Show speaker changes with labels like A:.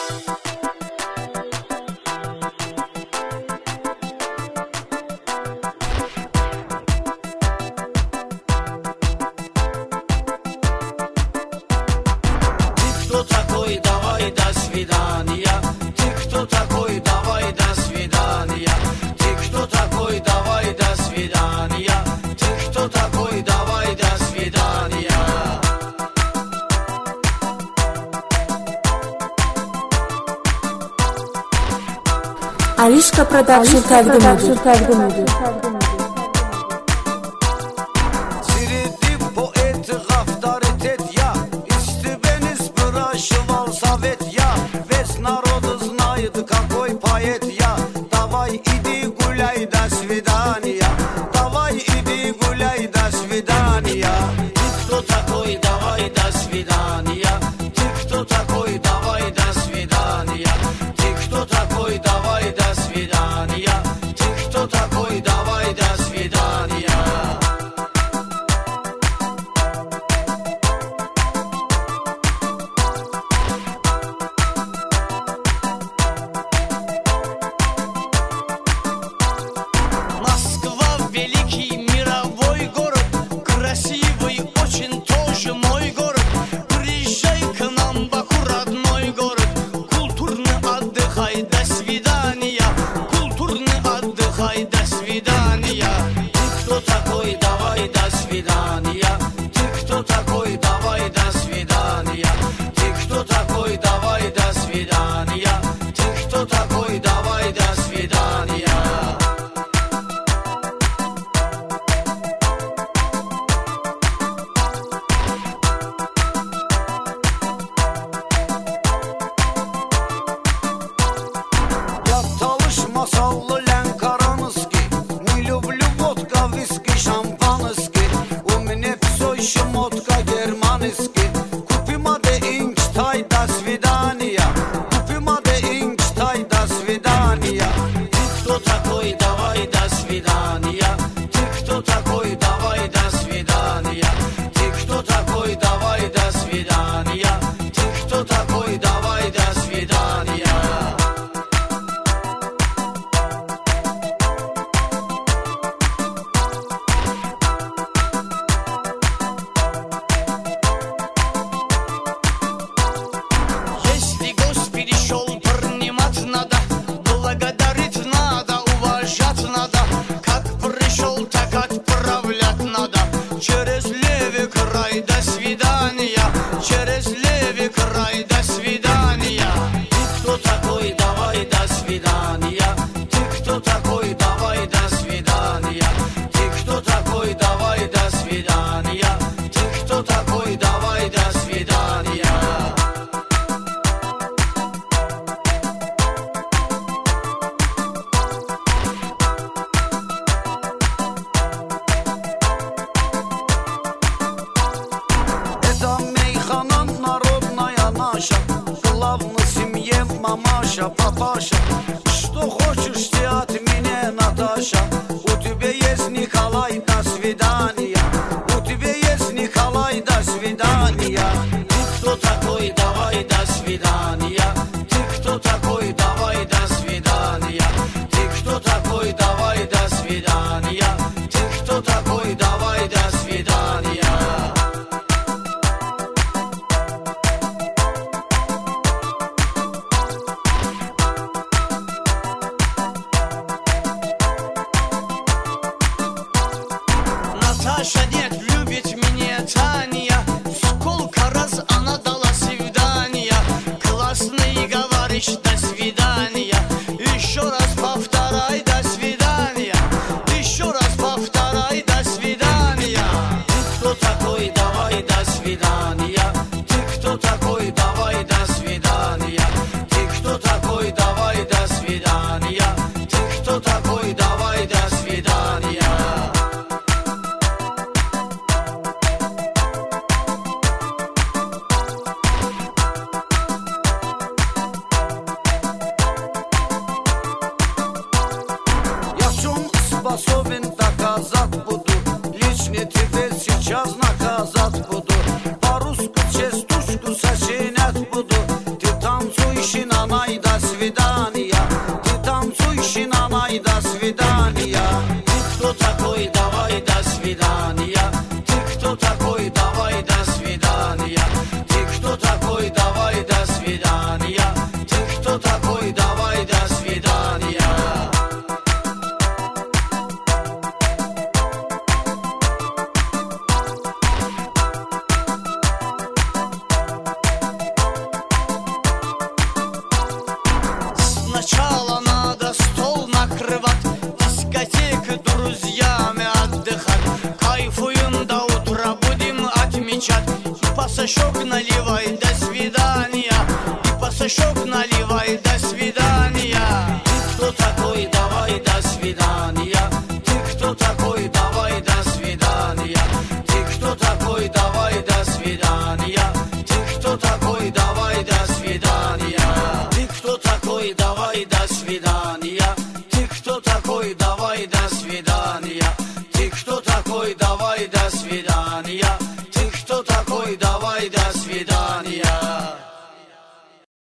A: Кто такой, давай, до свидания. Ты кто такой, давай, до свидания. Ты кто такой, давай, до свидания. Ты кто такой, давай, до свидания.
B: Arishka Production təqdim edir.
A: Среди поэтов авторитет я, Истебенис спрашивал совет я. Весь народ знает, какой поэт я. Давай иди гуляй, до свидания. Давай иди гуляй, до свидания. Ты кто такой, давай, до свидания. Ты кто такой, давай, до свидания. Ты кто такой, давай, до свидания. Ты кто такой, давай, до свидания. Москва великий мировой город, красивый очень тоже мой город. Приезжай к нам, Баку, родной город. Культурно отдыхай, до свидания. Культурно отдыхай, до свидания. Ты кто такой, давай, до свидания. Ты кто такой, давай, до свидания. Ты кто такой, давай, до свидания. Ты кто такой, давай, до свидания. Я талышмасаллы лянкаранский, не люблю водка, виски, шампанский. У меня все шмотка германский. Купи маде инчтай, до свидания. Купи маде инчтай, до свидания. Ты кто такой, давай, до свидания. Ты кто такой, давай, до свидания. Ты кто такой, давай, до свидания. Ты кто такой, давай, до свидания. Если гость перешел, принимать надо, благодарить надо, уважать надо. Как пришел, так отправлять надо. Через левый край, до свидания. Через левый край, до свидания. Ты кто такой, давай, до свидания. Ты кто такой, давай, до свидания. Ты кто такой, давай, до свидания. Ты кто такой, давай, до свидания. Это мейхана народная наша. Главное в семье мамаша, папаша. Что хочешь ты от меня, Наташа? У тебя есть Николай, до свидания. У тебя есть Николай, до свидания. Ты кто такой, давай, до свидания. Ты кто такой, давай, до свидания. Ты кто такой, давай, до свидания. Ты кто такой, давай, до свидания. Наташа, нет, любит меня Таня. Сколько раз она дала свидания. Классный, говоришь, до свидания. Еще раз повторяй, до свидания. Еще раз повторяй, до свидания. Ты кто такой, давай, до свидания. Ты кто такой, давай, до свидания. Ты кто такой, давай, до свидания. Ты кто такой, давай, до свидания. Я в чем способен, доказать буду. Лично тебя сейчас наказать буду. По-русски частушку сочинять буду. Ты танцуешь и на такой, давай, до свидания. Ты кто такой, давай, до свидания. Ты кто такой, давай, до свидания. Ты кто такой, давай, до свидания. Сначала надо стол накрывать, дискотеки друзьями отдыхать. Кайфуем до утра, будем отмечать. И пасашок наливай, до свидания. И пасашок наливай, до свидания. Ты кто такой, давай, до свидания. Ты кто такой, давай, до свидания. Ты кто такой, давай, до свидания. Ты кто такой, давай, до свидания. Ты кто такой, давай, до свидания. Ты кто такой, давай, до свидания. Ты кто такой, давай, до свидания. Ты кто такой, давай, до свидания.